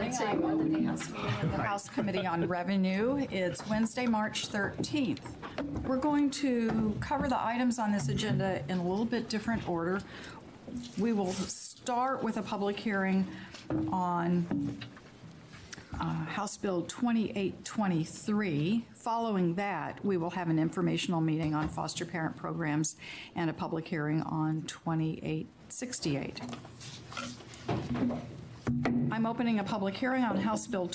morning. I'm at the House meeting of the House Committee on Revenue. It's Wednesday, March 13th. We're going to cover the items on this agenda in a little bit different order. We will start with a public hearing on House Bill 2823. Following that, we will have an informational meeting on foster parent programs and a public hearing on 2868. I'm opening a public hearing on House Bill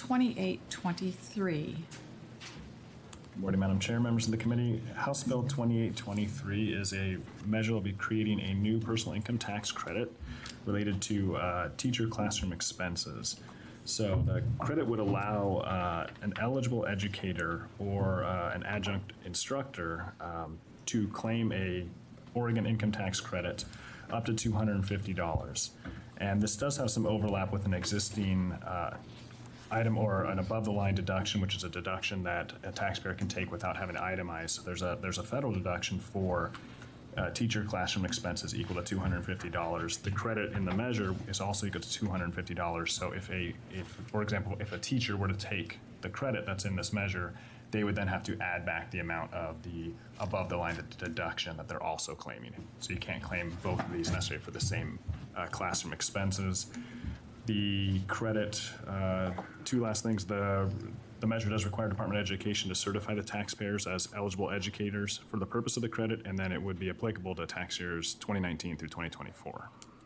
2823. Good morning, Madam Chair, members of the committee. House Bill 2823 is a measure that will be creating a new personal income tax credit related to teacher classroom expenses. So the credit would allow an eligible educator or an adjunct instructor to claim a Oregon income tax credit up to $250. And this does have some overlap with an existing item or an above-the-line deduction, which is a deduction that a taxpayer can take without having to itemize. So there's a federal deduction for teacher classroom expenses equal to $250. The credit in the measure is also equal to $250. So if for example, if a teacher were to take the credit that's in this measure, they would then have to add back the amount of the above the line deduction that they're also claiming. So you can't claim both of these necessarily for the same classroom expenses. The credit, two last things, the measure does require Department of Education to certify the taxpayers as eligible educators for the purpose of the credit, and then it would be applicable to tax years 2019 through 2024.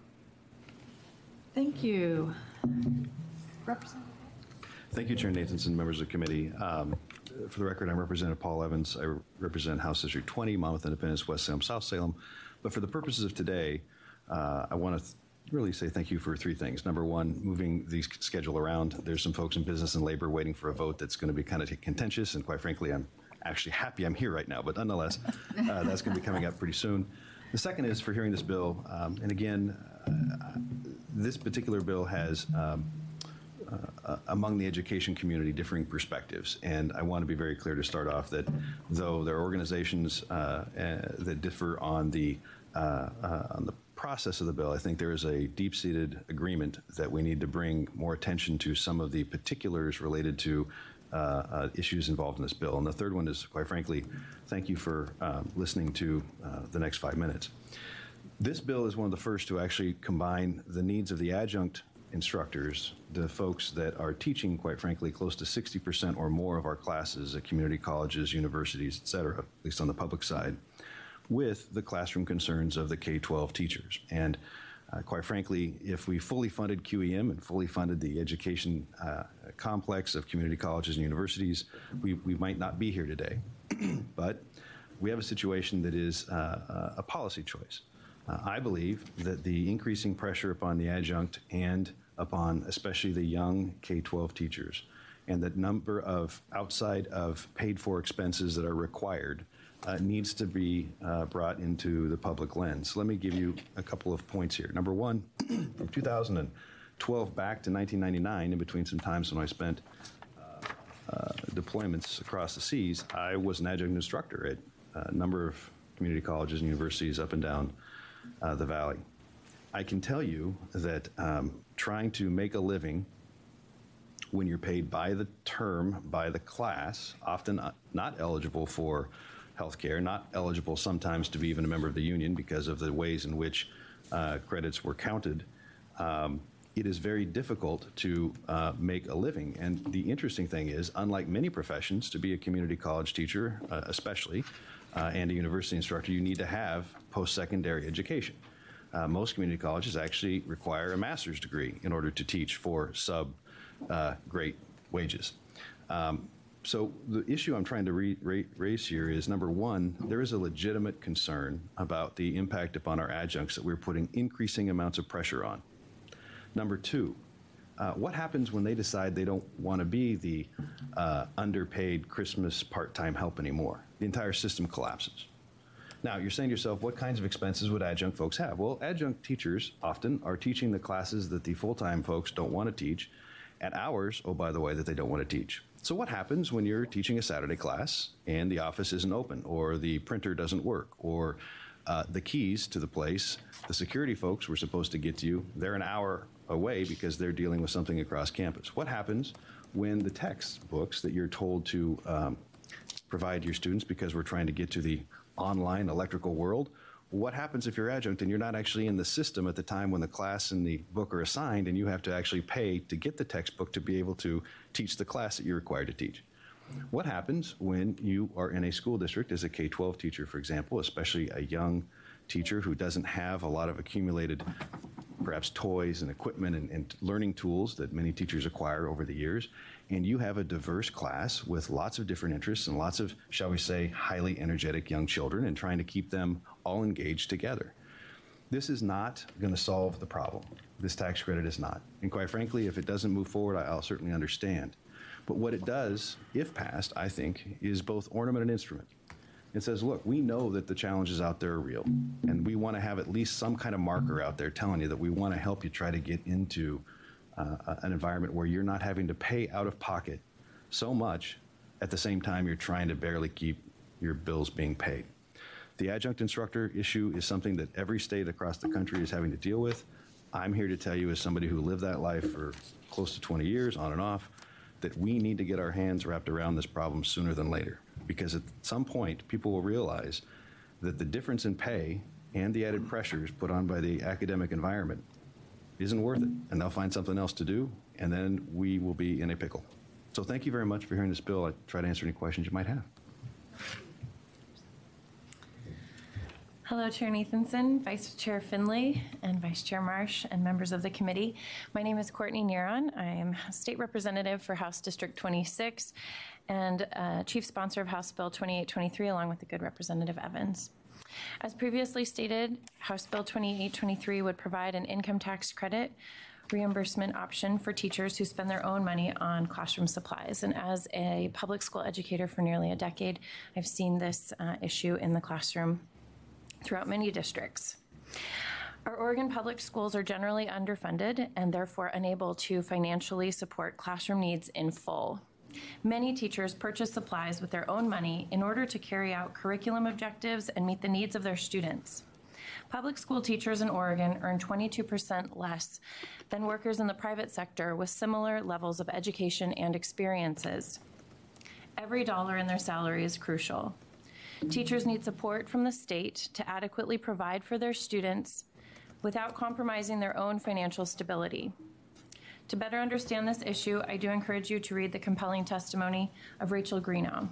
Thank you. Representative. Thank you, Chair Nathanson, members of the committee. For the record, I'm Representative Paul Evans. I represent House District 20, Monmouth Independence, West Salem, South Salem. But for the purposes of today, I want to really say thank you for three things. Number one, moving the schedule around. There's some folks in business and labor waiting for a vote that's going to be kind of contentious, and quite frankly, I'm actually happy I'm here right now, but nonetheless, that's going to be coming up pretty soon. The second is for hearing this bill, and again, this particular bill has among the education community differing perspectives, and I want to be very clear to start off that though there are organizations that differ on the process of the bill, I think there is a deep-seated agreement that we need to bring more attention to some of the particulars related to issues involved in this bill. And the third one is, quite frankly, thank you for listening to the next 5 minutes. This bill is one of the first to actually combine the needs of the adjunct instructors, the folks that are teaching, quite frankly, close to 60% or more of our classes at community colleges, universities, et cetera, at least on the public side, with the classroom concerns of the K-12 teachers. And quite frankly, if we fully funded QEM and fully funded the education complex of community colleges and universities, we might not be here today. But we have a situation that is a policy choice. I believe that the increasing pressure upon the adjunct and upon especially the young K-12 teachers and the number of outside of paid for expenses that are required needs to be brought into the public lens. Let me give you a couple of points here. Number one, from 2012 back to 1999, in between some times when I spent deployments across the seas, I was an adjunct instructor at a number of community colleges and universities up and down the valley. I can tell you that trying to make a living when you're paid by the term, by the class, often not eligible for health care, not eligible sometimes to be even a member of the union because of the ways in which credits were counted, it is very difficult to make a living. And the interesting thing is, unlike many professions, to be a community college teacher especially, and a university instructor, you need to have post-secondary education. Most community colleges actually require a master's degree in order to teach for great wages. So the issue I'm trying to raise here is, number one, there is a legitimate concern about the impact upon our adjuncts that we're putting increasing amounts of pressure on. Number two, what happens when they decide they don't want to be the underpaid Christmas part-time help anymore? The entire system collapses. Now, you're saying to yourself, what kinds of expenses would adjunct folks have? Well, adjunct teachers often are teaching the classes that the full-time folks don't want to teach at hours, oh, by the way, that they don't want to teach. So what happens when you're teaching a Saturday class and the office isn't open, or the printer doesn't work, or the keys to the place, the security folks were supposed to get to you, they're an hour away because they're dealing with something across campus. What happens when the textbooks that you're told to provide your students, because we're trying to get to the online electrical world, what happens if you're adjunct and you're not actually in the system at the time when the class and the book are assigned, and you have to actually pay to get the textbook to be able to teach the class that you're required to teach? What happens when you are in a school district as a K-12 teacher, for example, especially a young teacher who doesn't have a lot of accumulated perhaps toys and equipment and learning tools that many teachers acquire over the years, and you have a diverse class with lots of different interests and lots of, shall we say, highly energetic young children, and trying to keep them all engaged together? This is not going to solve the problem. This tax credit is not. And quite frankly, if it doesn't move forward, I'll certainly understand. But what it does, if passed, I think, is both ornament and instrument. It says, look, we know that the challenges out there are real, and we want to have at least some kind of marker out there telling you that we want to help you try to get into an environment where you're not having to pay out of pocket so much at the same time you're trying to barely keep your bills being paid. The adjunct instructor issue is something that every state across the country is having to deal with. I'm here to tell you, as somebody who lived that life for close to 20 years, on and off, that we need to get our hands wrapped around this problem sooner than later. Because at some point, people will realize that the difference in pay and the added pressures put on by the academic environment isn't worth it, and they'll find something else to do, and then we will be in a pickle. So thank you very much for hearing this bill. I'll try to answer any questions you might have. Hello, Chair Nathanson, Vice Chair Finley, and Vice Chair Marsh, and members of the committee. My name is Courtney Neron. I am State Representative for House District 26 and Chief Sponsor of House Bill 2823, along with the good Representative Evans. As previously stated, House Bill 2823 would provide an income tax credit reimbursement option for teachers who spend their own money on classroom supplies. And as a public school educator for nearly a decade, I've seen this issue in the classroom throughout many districts. Our Oregon public schools are generally underfunded and therefore unable to financially support classroom needs in full. Many teachers purchase supplies with their own money in order to carry out curriculum objectives and meet the needs of their students. Public school teachers in Oregon earn 22% less than workers in the private sector with similar levels of education and experiences. Every dollar in their salary is crucial. Teachers need support from the state to adequately provide for their students without compromising their own financial stability. To better understand this issue, I do encourage you to read the compelling testimony of Rachel Greenow.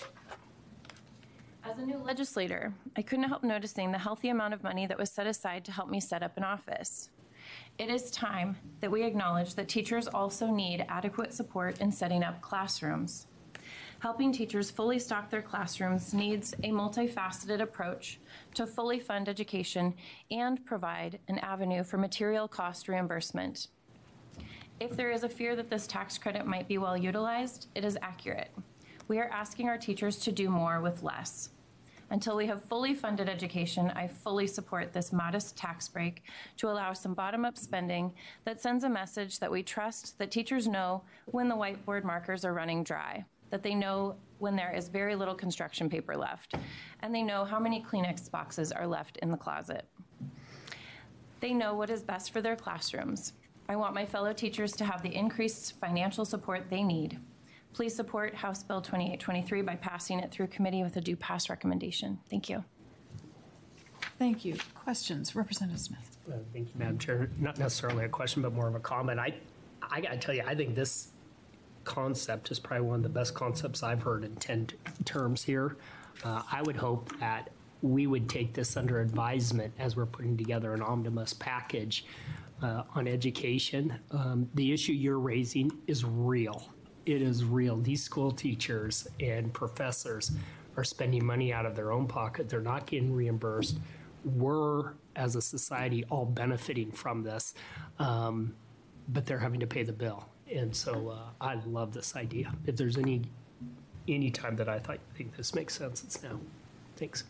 As a new legislator, I couldn't help noticing the healthy amount of money that was set aside to help me set up an office. It is time that we acknowledge that teachers also need adequate support in setting up classrooms. Helping teachers fully stock their classrooms needs a multifaceted approach to fully fund education and provide an avenue for material cost reimbursement. If there is a fear that this tax credit might be well utilized, it is accurate. We are asking our teachers to do more with less. Until we have fully funded education, I fully support this modest tax break to allow some bottom-up spending that sends a message that we trust that teachers know when the whiteboard markers are running dry, that they know when there is very little construction paper left, and they know how many Kleenex boxes are left in the closet. They know what is best for their classrooms. I want my fellow teachers to have the increased financial support they need. Please support House Bill 2823 by passing it through committee with a due pass recommendation. Thank you. Thank you. Questions? Representative Smith. Thank you, Madam Chair. Not necessarily a question, but more of a comment. I got to tell you, I think this concept is probably one of the best concepts I've heard in 10 terms here. I would hope that we would take this under advisement as we're putting together an omnibus package on education. The issue you're raising is real. It is real. These school teachers and professors are spending money out of their own pocket. They're not getting reimbursed. We're, as a society, all benefiting from this, but they're having to pay the bill. And so I love this idea. If there's any time that I think this makes sense, it's now. Thanks.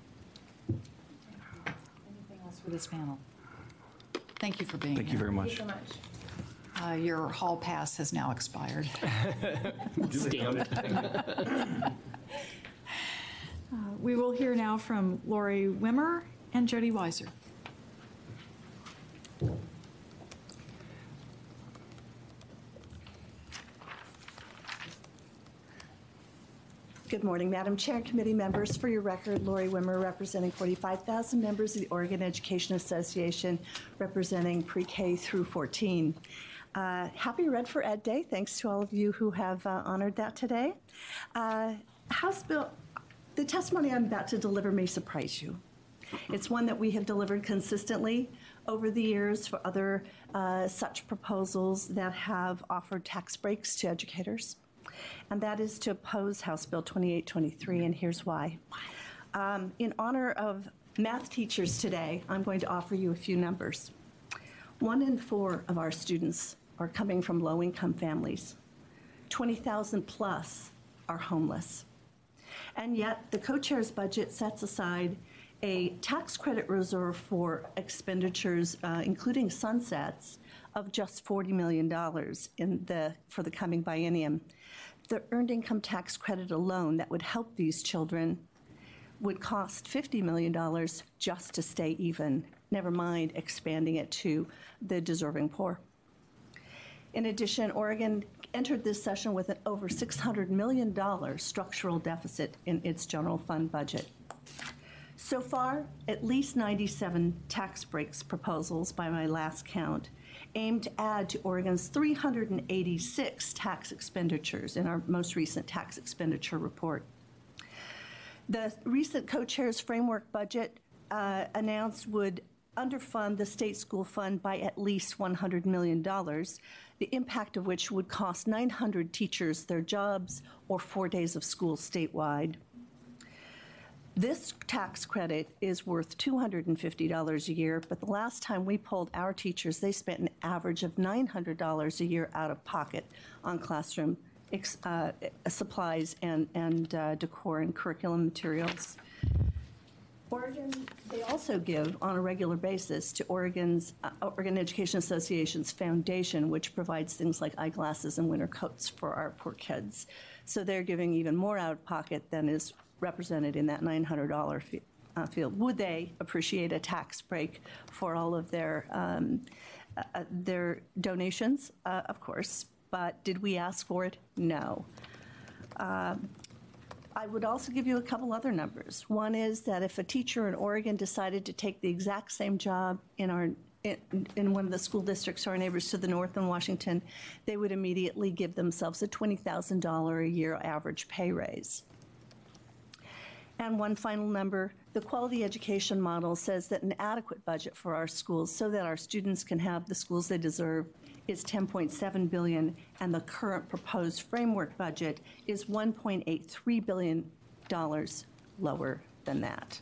Anything else for this panel? Thank you for being here. Thank you very much. Thank you so much. Your hall pass has now expired. We will hear now from Lori Wimmer and Jody Weiser. Good morning, Madam Chair and committee members. For your record, Lori Wimmer, representing 45,000 members of the Oregon Education Association, representing pre-K through 14. Happy Red for Ed Day. Thanks to all of you who have honored that today. House Bill, the testimony I'm about to deliver may surprise you. It's one that we have delivered consistently over the years for other such proposals that have offered tax breaks to educators, and that is to oppose House Bill 2823, and here's why. In honor of math teachers today, I'm going to offer you a few numbers. 1 in 4 of our students are coming from low-income families. 20,000 plus are homeless. And yet, the co-chair's budget sets aside a tax credit reserve for expenditures, including sunsets, of just $40 million for the coming biennium. The earned income tax credit alone that would help these children would cost $50 million just to stay even, never mind expanding it to the deserving poor. In addition, Oregon entered this session with an over $600 million structural deficit in its general fund budget. So far, at least 97 tax breaks proposals, by my last count, aim to add to Oregon's 386 tax expenditures in our most recent tax expenditure report. The recent co-chair's framework budget announced would underfund the state school fund by at least $100 million, the impact of which would cost 900 teachers their jobs or 4 days of school statewide. This tax credit is worth $250 a year, but the last time we polled our teachers, they spent an average of $900 a year out of pocket on classroom supplies and decor and curriculum materials. Oregon, they also give on a regular basis to Oregon Education Association's foundation, which provides things like eyeglasses and winter coats for our poor kids. So they're giving even more out of pocket than is represented in that $900 field. Would they appreciate a tax break for all of their donations? Of course, but did we ask for it? No. I would also give you a couple other numbers. One is that if a teacher in Oregon decided to take the exact same job in one of the school districts or our neighbors to the north in Washington, they would immediately give themselves a $20,000 a year average pay raise. And one final number, the quality education model says that an adequate budget for our schools so that our students can have the schools they deserve is $10.7 billion, and the current proposed framework budget is $1.83 billion lower than that.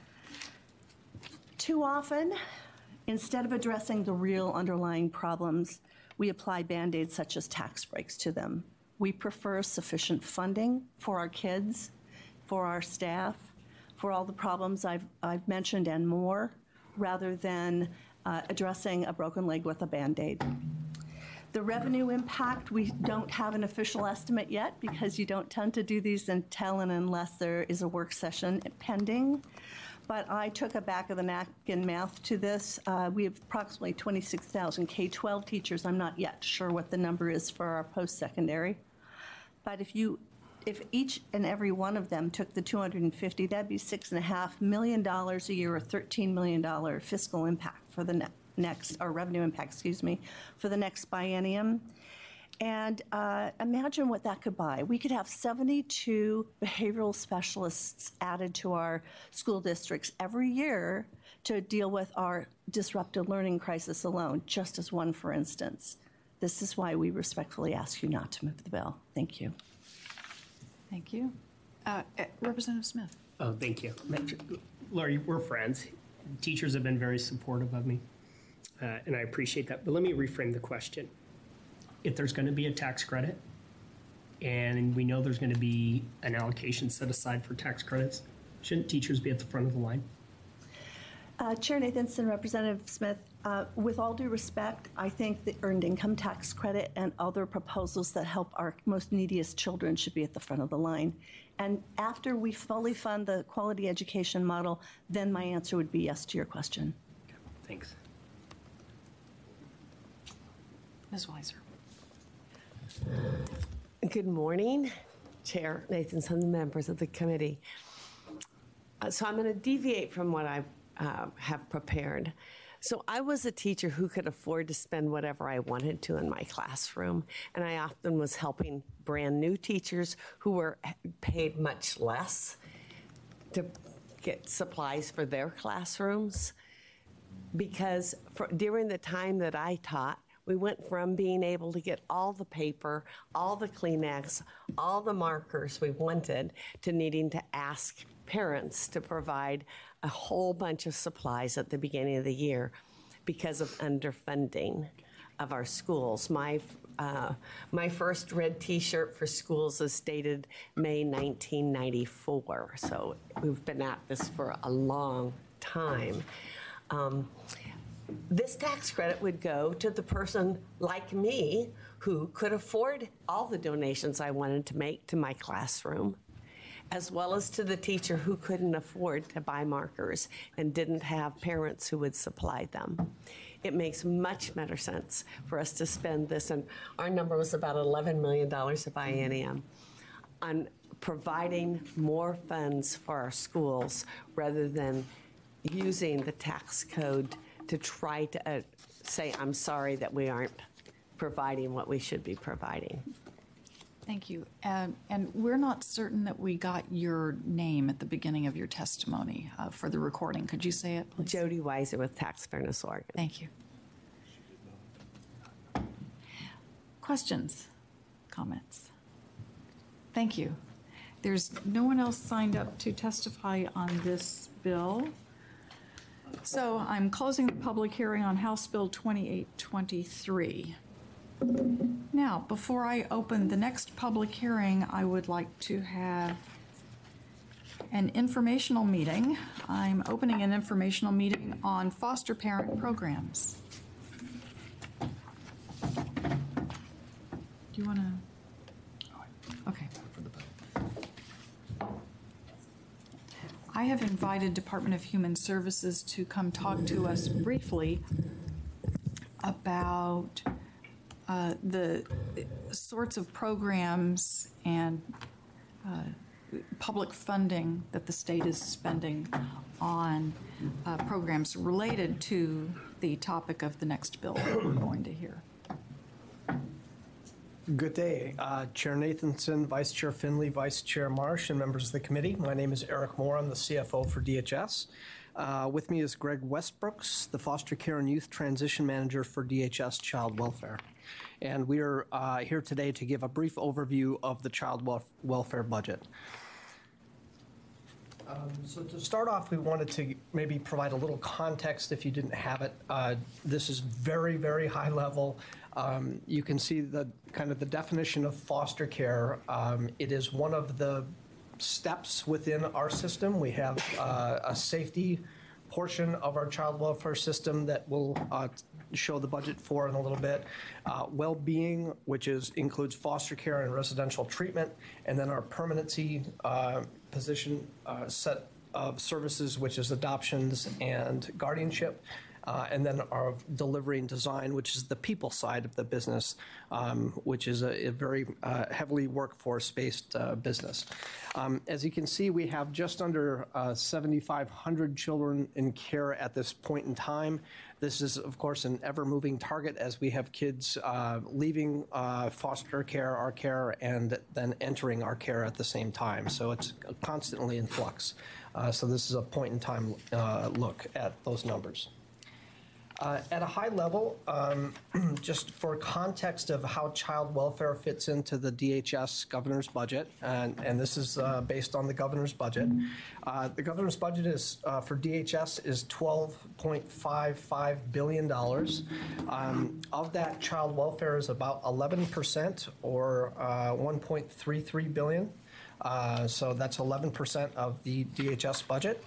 Too often, instead of addressing the real underlying problems, we apply Band-Aids such as tax breaks to them. We prefer sufficient funding for our kids, for our staff, for all the problems I've mentioned and more, rather than addressing a broken leg with a Band-Aid. The revenue impact, we don't have an official estimate yet because you don't tend to do these until and unless there is a work session pending. But I took a back of the napkin math to this. We have approximately 26,000 K-12 teachers. I'm not yet sure what the number is for our post-secondary. But if each and every one of them took the 250, that'd be $6.5 million a year or $13 million fiscal impact for the revenue impact, for the next biennium. And imagine what that could buy. We could have 72 behavioral specialists added to our school districts every year to deal with our disrupted learning crisis alone, just as one, for instance. This is why we respectfully ask you not to move the bill. Thank you. Thank you. Representative Smith. Oh, thank you. Lori, we're friends. Teachers have been very supportive of me, and I appreciate that. But let me reframe the question. If there's going to be a tax credit, and we know there's going to be an allocation set aside for tax credits, shouldn't teachers be at the front of the line? Chair Nathanson, Representative Smith, with all due respect, I think the earned income tax credit and other proposals that help our most neediest children should be at the front of the line. And after we fully fund the quality education model, then my answer would be yes to your question. Okay, thanks. Ms. Weiser. Good morning. Chair Nathanson, and members of the committee. So I'm going to deviate from what I have prepared. So I was a teacher who could afford to spend whatever I wanted to in my classroom, and I often was helping brand new teachers who were paid much less to get supplies for their classrooms, because during the time that I taught, we went from being able to get all the paper, all the Kleenex, all the markers we wanted, to needing to ask parents to provide a whole bunch of supplies at the beginning of the year because of underfunding of our schools. My first red T-shirt for schools is dated May 1994, so we've been at this for a long time. This tax credit would go to the person like me who could afford all the donations I wanted to make to my classroom, as well as to the teacher who couldn't afford to buy markers and didn't have parents who would supply them. It makes much better sense for us to spend this, and our number was about $11 million of biennium, on providing more funds for our schools rather than using the tax code to try to say, I'm sorry that we aren't providing what we should be providing. Thank you. And we're not certain that we got your name at the beginning of your testimony for the recording. Could you say it, please? Jody Weiser with Tax Fairness Oregon. Thank you. Questions? Comments? Thank you. There's no one else signed up to testify on this bill. So I'm closing the public hearing on House Bill 2823. Now, before I open the next public hearing, I would like to have an informational meeting. I'm opening an informational meeting on foster parent programs. Do you want to? Okay. I have invited Department of Human Services to come talk to us briefly about the sorts of programs and public funding that the state is spending on programs related to the topic of the next bill that we're going to hear. Good day. Chair Nathanson, Vice Chair Finley, Vice Chair Marsh, and members of the committee. My name is Eric Moore. I'm the CFO for DHS. With me is Greg Westbrooks, the Foster Care and Youth Transition Manager for DHS Child Welfare. And we are here today to give a brief overview of the child welfare budget. So to start off, we wanted to maybe provide a little context if you didn't have it. This is very, very high level. You can see the kind of the definition of foster care. It is one of the steps within our system. We have a safety portion of our child welfare system that we'll show the budget for in a little bit. Well-being, which includes foster care and residential treatment, and then our permanency position set of services, which is adoptions and guardianship. And then our delivery and design, which is the people side of the business, which is a very heavily workforce-based business. As you can see, we have just under 7,500 children in care at this point in time. This is, of course, an ever-moving target as we have kids leaving foster care, our care, and then entering our care at the same time. So it's constantly in flux. So this is a point-in-time look at those numbers. At a high level, just for context of how child welfare fits into the DHS governor's budget, and this is based on the governor's budget. The governor's budget is for DHS is $12.55 billion. Of that, child welfare is about 11%, or $1.33 billion. So that's 11% of the DHS budget.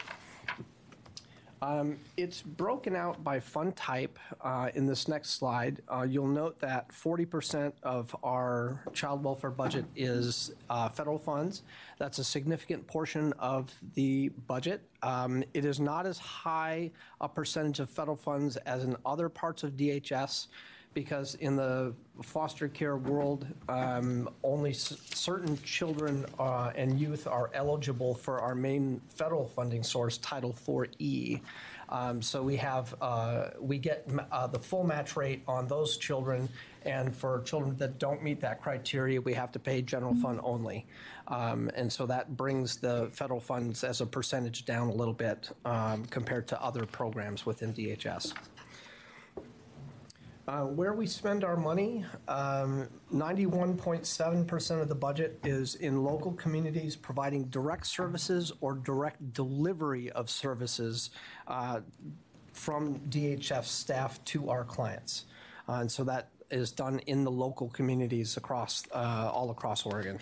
It's broken out by fund type in this next slide. You'll note that 40% of our child welfare budget is federal funds. That's a significant portion of the budget. It is not as high a percentage of federal funds as in other parts of DHS because in the foster care world, only certain children and youth are eligible for our main federal funding source, Title IV-E. So we get the full match rate on those children, and for children that don't meet that criteria, we have to pay general fund only. And so that brings the federal funds as a percentage down a little bit compared to other programs within DHS. Where we spend our money, 91.7% of the budget is in local communities providing direct services or direct delivery of services from DHS staff to our clients. And so that is done in the local communities across, all across Oregon.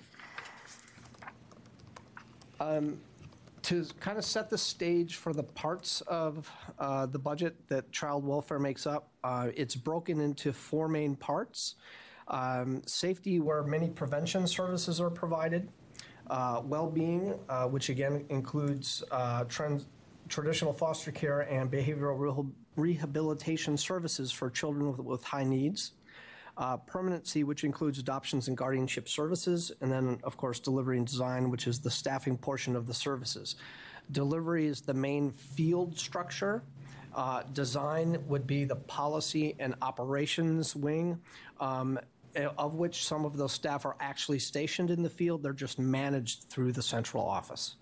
To kind of set the stage for the parts of the budget that child welfare makes up, it's broken into four main parts. Safety, where many prevention services are provided. Well-being, which again includes traditional foster care and behavioral rehabilitation services for children with high needs. Permanency, which includes adoptions and guardianship services, and then, of course, delivery and design, which is the staffing portion of the services. Delivery is the main field structure. Design would be the policy and operations wing, of which some of those staff are actually stationed in the field. They're just managed through the central office.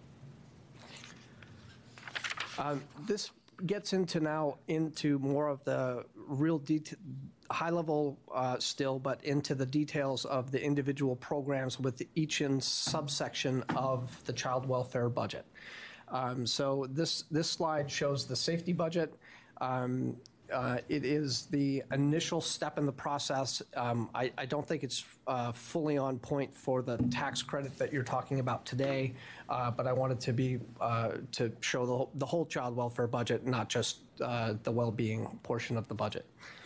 This gets into more of the real high level still, but into the details of the individual programs with each in subsection of the child welfare budget. So this slide shows the safety budget. It is the initial step in the process. I don't think it's fully on point for the tax credit that you're talking about today, but I wanted to be to show the whole child welfare budget, not just the well-being portion of the budget.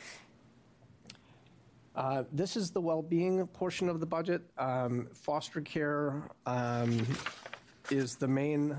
This is the well-being portion of the budget. Foster care is the main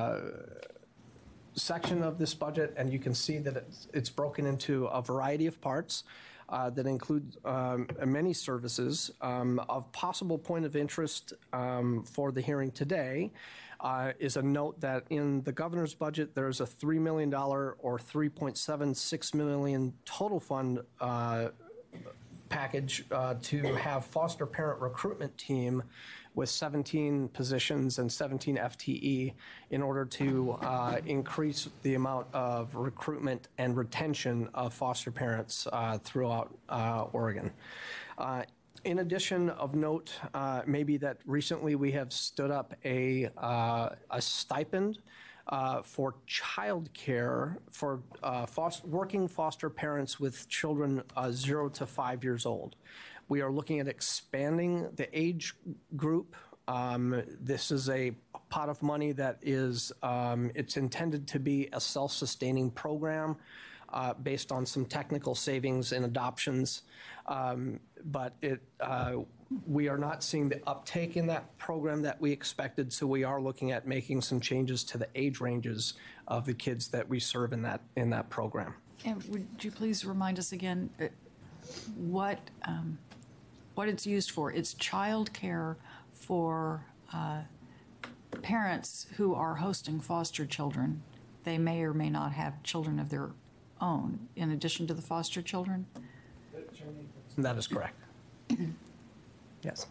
section of this budget, and you can see that it's broken into a variety of parts that include many services. Of possible point of interest for the hearing today is a note that in the governor's budget, there's a $3 million or $3.76 million total fund package to have foster parent recruitment team with 17 positions and 17 FTE in order to increase the amount of recruitment and retention of foster parents throughout Oregon. In addition, of note, maybe that recently we have stood up a stipend for child care for working foster parents with children 0 to 5 years old. We are looking at expanding the age group. This is a pot of money that is, it's intended to be a self-sustaining program based on some technical savings and adoptions. But we are not seeing the uptake in that program that we expected, so we are looking at making some changes to the age ranges of the kids that we serve in that program. And would you please remind us again what it's used for? It's child care for parents who are hosting foster children. They may or may not have children of their own in addition to the foster children? That is correct. Yes.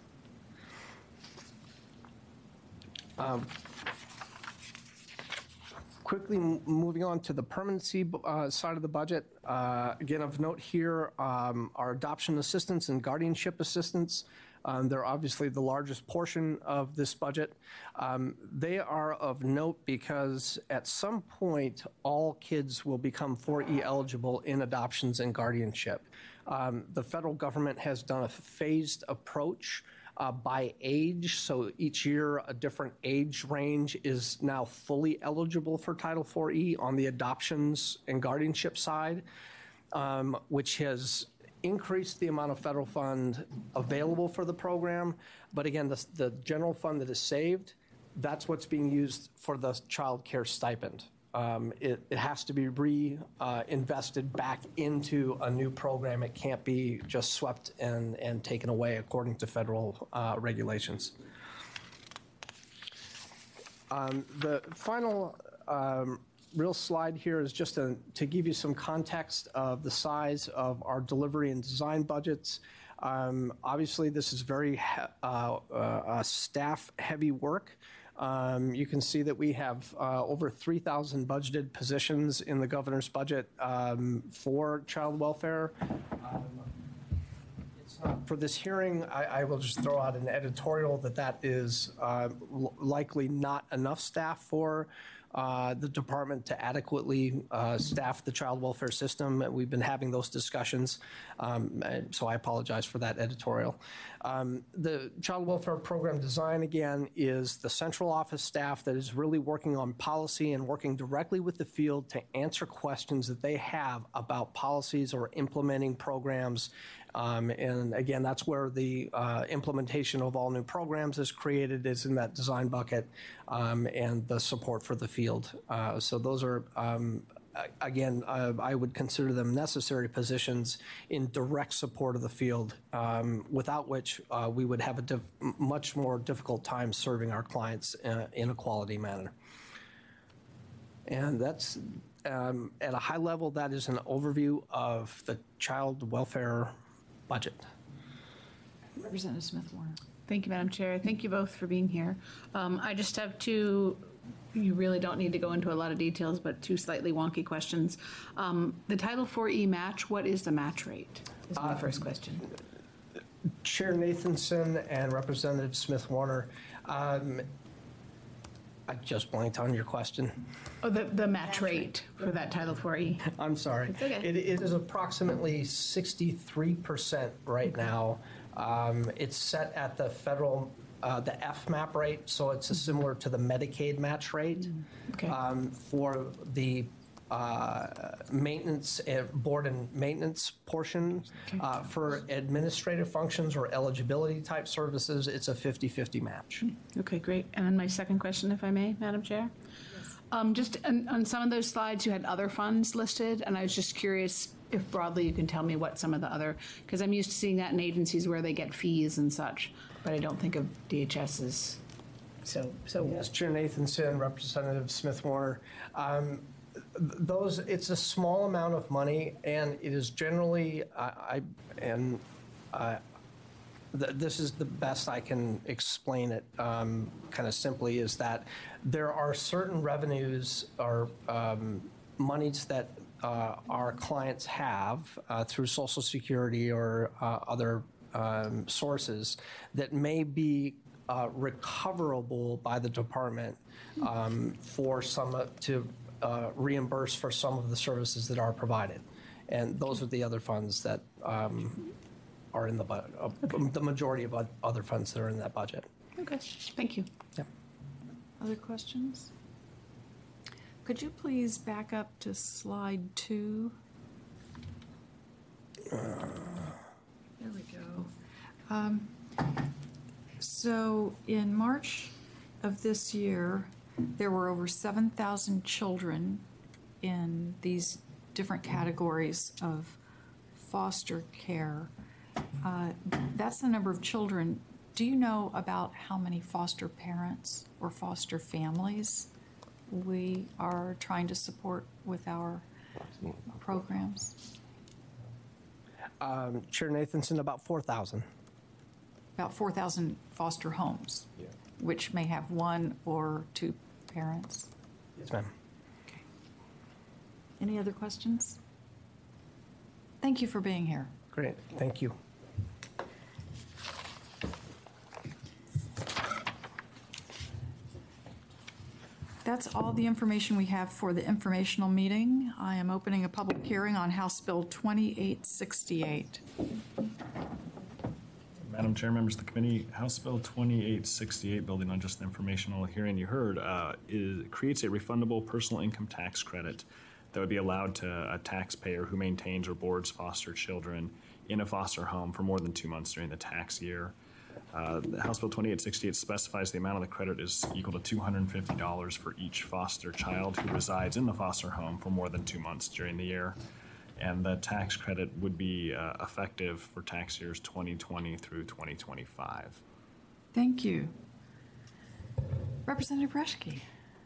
Quickly moving on to the permanency side of the budget. Again, of note here, our adoption assistance and guardianship assistance. They're obviously the largest portion of this budget. They are of note because at some point, all kids will become 4E eligible in adoptions and guardianship. The federal government has done a phased approach by age, so each year a different age range is now fully eligible for Title IV-E on the adoptions and guardianship side, which has increased the amount of federal fund available for the program. But again, the general fund that is saved, that's what's being used for the child care stipend. it has to be reinvested back into a new program. It can't be just swept and taken away according to federal regulations. The final real slide here is just to give you some context of the size of our delivery and design budgets. Obviously, this is very staff-heavy work. You can see that we have over 3,000 budgeted positions in the governor's budget for child welfare. For this hearing, I will just throw out an editorial that is likely not enough staff for the department to adequately staff the child welfare system. We've been having those discussions, so I apologize for that editorial. The child welfare program design, again, is the central office staff that is really working on policy and working directly with the field to answer questions that they have about policies or implementing programs. And again, that's where the implementation of all new programs is created, is in that design bucket, and the support for the field. So those are, again, I would consider them necessary positions in direct support of the field, without which we would have a much more difficult time serving our clients in a quality manner. And that's, at a high level, that is an overview of the child welfare budget. Representative Smith Warner. Thank you, Madam Chair. Thank you both for being here. I just have two, you really don't need to go into a lot of details, but two slightly wonky questions. The Title IV-E match, what is the match rate? Is my first question. Chair Nathanson and Representative Smith Warner, I just blanked on your question. Oh, the match rate for that Title IV-E. I'm sorry. It's okay. It is approximately 63% right now. It's set at the federal, the FMAP rate, so it's similar to the Medicaid match rate. Okay. For the maintenance, board and maintenance portion. For administrative functions or eligibility type services, it's a 50-50 match. Okay, great. And then my second question, if I may, Madam Chair? Just on some of those slides, you had other funds listed, and I was just curious if broadly you can tell me what some of the other, because I'm used to seeing that in agencies where they get fees and such, but I don't think of DHS's. So Yes, Chair Nathanson, Representative Smith Warner. Those, it's a small amount of money, and it is generally, this is the best I can explain it kind of simply, is that there are certain revenues or monies that our clients have through Social Security or other sources that may be recoverable by the department for some to reimburse for some of the services that are provided. And those are the other funds that are in the budget, the majority of other funds that are in that budget. okay, thank you. Yeah. Other questions? Could you please back up to slide 2? There we go. So in March of this year, there were over 7,000 children in these different categories of foster care. That's the number of children. Do you know about how many foster parents or foster families we are trying to support with our programs? Chair Nathanson, about 4,000. About 4,000 foster homes, which may have one or two parents. Yes, ma'am. Okay. Any other questions? Thank you for being here. Great, thank you. That's all the information we have for the informational meeting. I am opening a public hearing on House Bill 2868. Madam Chair, members of the committee, House Bill 2868, building on just the informational hearing you heard, creates a refundable personal income tax credit that would be allowed to a taxpayer who maintains or boards foster children in a foster home for more than 2 months during the tax year. House Bill 2868 specifies the amount of the credit is equal to $250 for each foster child who resides in the foster home for more than 2 months during the year. And the tax credit would be effective for tax years 2020 through 2025. Thank you. Representative Reschke.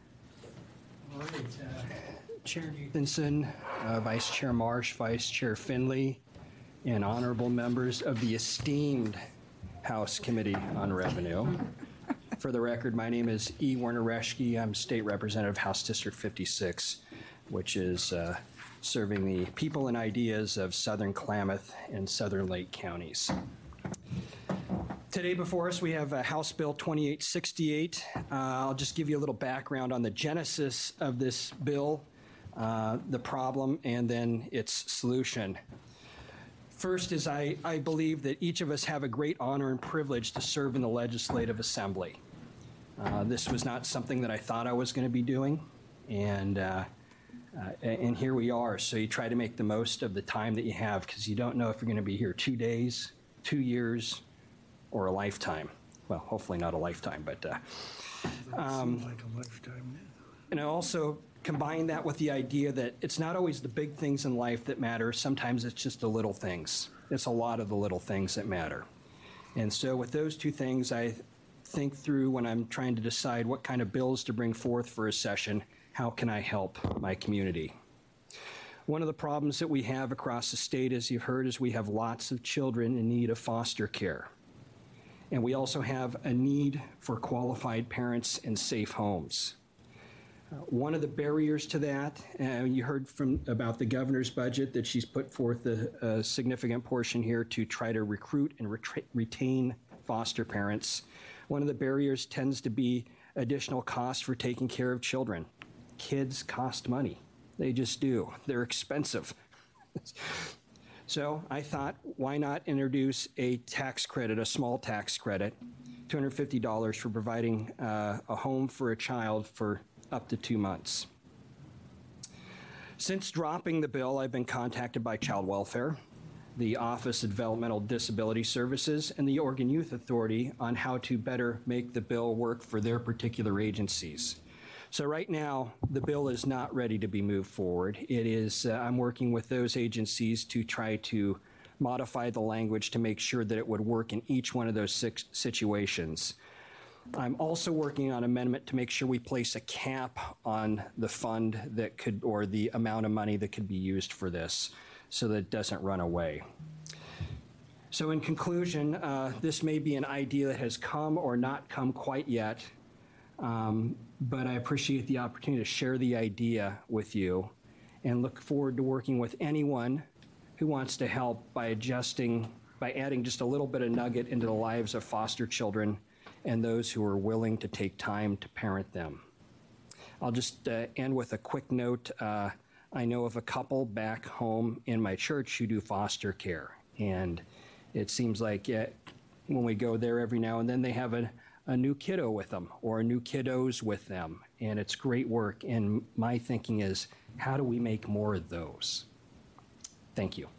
All right, Chair Nathanson, Vice Chair Marsh, Vice Chair Finley, and honorable members of the esteemed House Committee on Revenue. For the record, my name is E. Werner Reschke. I'm State Representative, House District 56, which is serving the people and ideas of Southern Klamath and Southern Lake counties. Today before us, we have House Bill 2868. I'll just give you a little background on the genesis of this bill, the problem, and then its solution. First is I believe that each of us have a great honor and privilege to serve in the Legislative Assembly. This was not something that I thought I was going to be doing, and here we are. So you try to make the most of the time that you have, because you don't know if you're going to be here 2 days, 2 years, or a lifetime. Well, hopefully not a lifetime, but Seems like a lifetime. and I also combine that with the idea that it's not always the big things in life that matter. Sometimes it's just the little things. It's a lot of the little things that matter. And so with those two things, I think through when I'm trying to decide what kind of bills to bring forth for a session, how can I help my community? One of the problems that we have across the state, as you've heard, is we have lots of children in need of foster care. And we also have a need for qualified parents in safe homes. One of the barriers to that, you heard about the governor's budget, that she's put forth a significant portion here to try to recruit and retain foster parents. One of the barriers tends to be additional costs for taking care of children. Kids cost money. They just do. They're expensive. So I thought, why not introduce a tax credit, a small tax credit, $250 for providing a home for a child for up to 2 months. Since dropping the bill, I've been contacted by Child Welfare, the Office of Developmental Disability Services, and the Oregon Youth Authority on how to better make the bill work for their particular agencies. So right now, the bill is not ready to be moved forward. It is, I'm working with those agencies to try to modify the language to make sure that it would work in each one of those 6 situations. I'm also working on an amendment to make sure we place a cap on the fund that could, or the amount of money that could be used for this, so that it doesn't run away. So in conclusion, this may be an idea that has come or not come quite yet, but I appreciate the opportunity to share the idea with you and look forward to working with anyone who wants to help by adding just a little bit of nugget into the lives of foster children and those who are willing to take time to parent them. I'll just end with a quick note. I know of a couple back home in my church who do foster care, and it seems like when we go there every now and then, they have a new kiddo with them or new kiddos with them, and it's great work. And my thinking is, how do we make more of those? Thank you.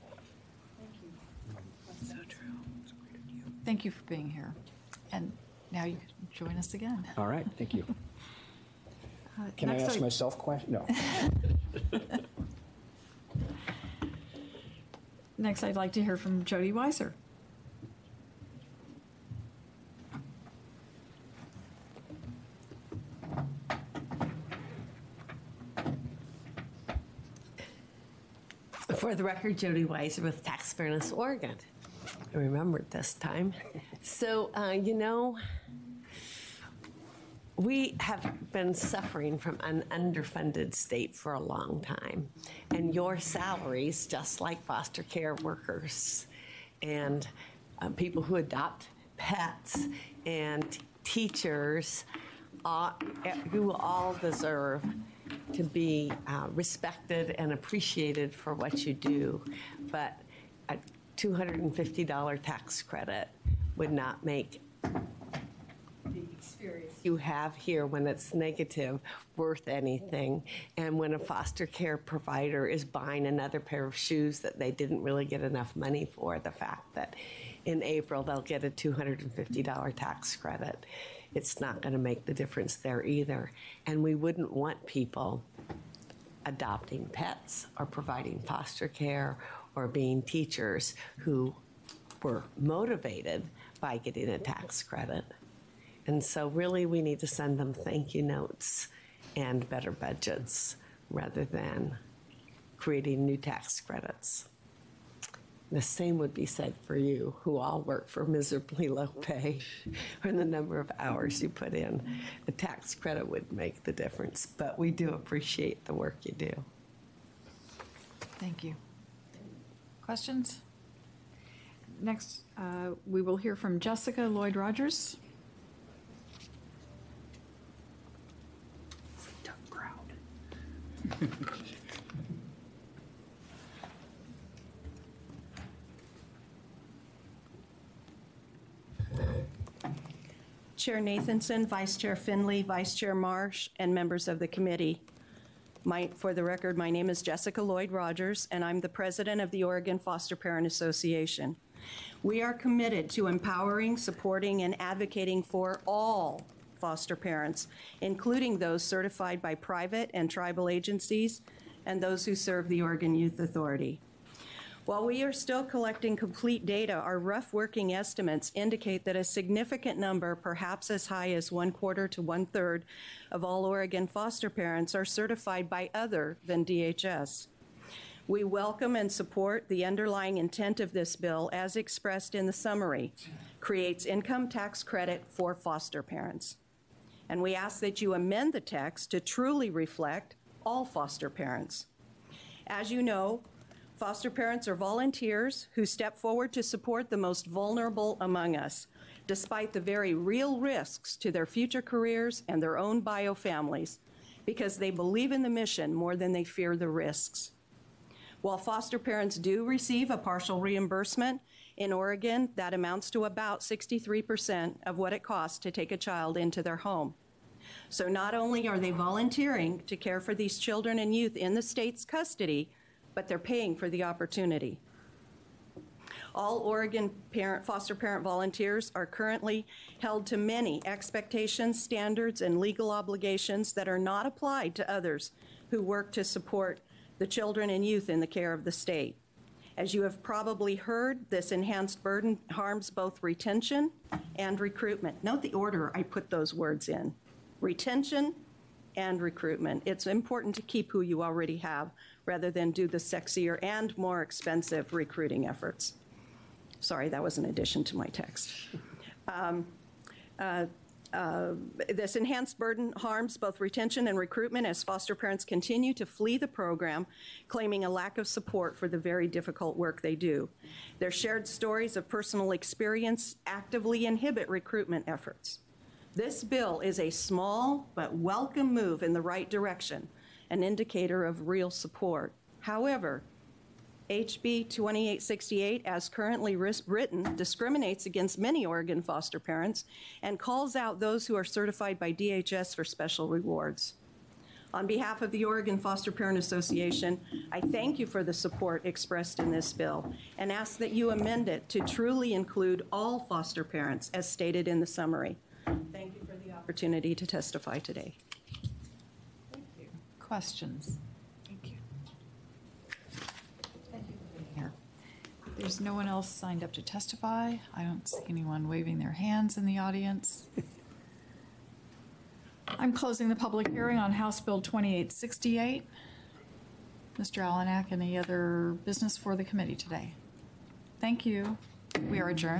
So true. Thank you for being here. And now you can join us again. All right, thank you. Can I ask myself a question? No. Next, I'd like to hear from Jody Weiser. For the record, Jody Weiser with Tax Fairness Oregon. I remembered this time. So, we have been suffering from an underfunded state for a long time. And your salaries, just like foster care workers and people who adopt pets and teachers, who all deserve to be respected and appreciated for what you do. But a $250 tax credit would not make the experience you have here when it's negative worth anything, and when a foster care provider is buying another pair of shoes that they didn't really get enough money for, the fact that in April they'll get a $250 tax credit, it's not going to make the difference there either. And we wouldn't want people adopting pets or providing foster care or being teachers who were motivated by getting a tax credit. And so really we need to send them thank you notes and better budgets rather than creating new tax credits. The same would be said for you, who all work for miserably low pay, or the number of hours you put in. The tax credit would make the difference, but we do appreciate the work you do. Thank you. Questions? Next, we will hear from Jessica Lloyd Rogers. Tough crowd. Chair Nathanson, Vice Chair Finley, Vice Chair Marsh, and members of the committee. For the record, my name is Jessica Lloyd Rogers, and I'm the president of the Oregon Foster Parent Association. We are committed to empowering, supporting, and advocating for all foster parents, including those certified by private and tribal agencies and those who serve the Oregon Youth Authority. While we are still collecting complete data, our rough working estimates indicate that a significant number, perhaps as high as 1/4 to 1/3 of all Oregon foster parents, are certified by other than DHS. We welcome and support the underlying intent of this bill as expressed in the summary, creates income tax credit for foster parents. And we ask that you amend the text to truly reflect all foster parents. As you know, foster parents are volunteers who step forward to support the most vulnerable among us, despite the very real risks to their future careers and their own bio families, because they believe in the mission more than they fear the risks. While foster parents do receive a partial reimbursement, in Oregon, that amounts to about 63% of what it costs to take a child into their home. So not only are they volunteering to care for these children and youth in the state's custody, but they're paying for the opportunity. All Oregon foster parent volunteers are currently held to many expectations, standards, and legal obligations that are not applied to others who work to support the children and youth in the care of the state. As you have probably heard, this enhanced burden harms both retention and recruitment. Note the order I put those words in: retention and recruitment. It's important to keep who you already have rather than do the sexier and more expensive recruiting efforts. Sorry, that was an addition to my text. This enhanced burden harms both retention and recruitment as foster parents continue to flee the program, claiming a lack of support for the very difficult work they do. Their shared stories of personal experience actively inhibit recruitment efforts. This bill is a small but welcome move in the right direction, an indicator of real support. However, HB 2868, as currently written, discriminates against many Oregon foster parents and calls out those who are certified by DHS for special rewards. On behalf of the Oregon Foster Parent Association, I thank you for the support expressed in this bill and ask that you amend it to truly include all foster parents, as stated in the summary. Thank you for the opportunity to testify today. Thank you. Questions? Thank you. Thank you for being here. There's no one else signed up to testify. I don't see anyone waving their hands in the audience. I'm closing the public hearing on House Bill 2868. Mr. Alanak, any other business for the committee today? Thank you. We are adjourned.